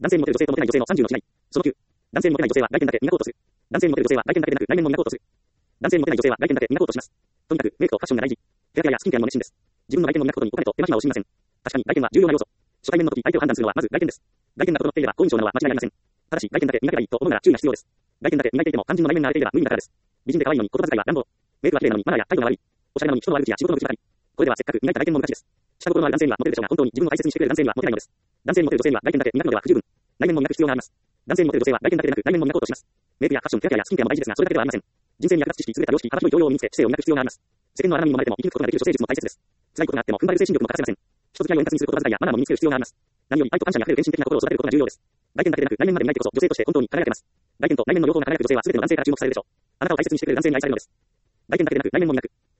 男性にモテる女性とモテない女性の30の違い。その9。男性にモテない女性は外見だけ磨こうとする。男性にモテる女性は外見だけでなく内面も磨こうとする。男性にモテない女性は外見だけ磨こうとします。とにかくメイクとファッションが大事。ヘアケアやスキンケアにも熱心です。自分の外見を磨くことにお金と手間暇を惜しみません。確かに外見は重要な要素。初対面の時相手を判断するのはまず外見です。外見が整っていれば好印象なのは間違いありません。ただし外見だけ磨けばいいと思うなら注意が必要です。外見だけ磨いていても肝心の内面が荒れていれば無理だからです。美人で可愛いのに言葉遣いは乱暴。メイクは綺麗なのにマナーや態度が悪い。おしゃれなのに人の悪口や仕事の口ばかり。これではせっかく磨いた外見も無駄です。下心のある男性にはモテるでしょうが本当に自分を大切にしてくれる男性にはモテないのです。男性にモテる女性には外見だけ磨くのでは不十分。内面も磨く必要があります。男性にモテる女性は外見だけでなく内面も磨こうとします。メイクやファッション、ヘアケアやスキンケアも大事ですがそれだけではありません。人生に役立つ知識、優れた良識、幅広い教養を身につけ知性を磨く必要があります。世間の荒波に揉まれても生き抜くことができる女性術も大切です。辛いことがあっても踏ん張る精神力も欠かせません。人付き合いを円滑にする言葉遣いやマナーも身につける必要があります。何より愛と感謝にあふれる献身的な心を育てることが重要です。外見だけでなく内面まで磨いてこそ女性として本当に輝けます。外見と内面の両方が輝く女性は全ての男性から注目されるでしょう。あなたを大切にしてくれる男性に愛されるのです。外見だけでなく内面も磨く。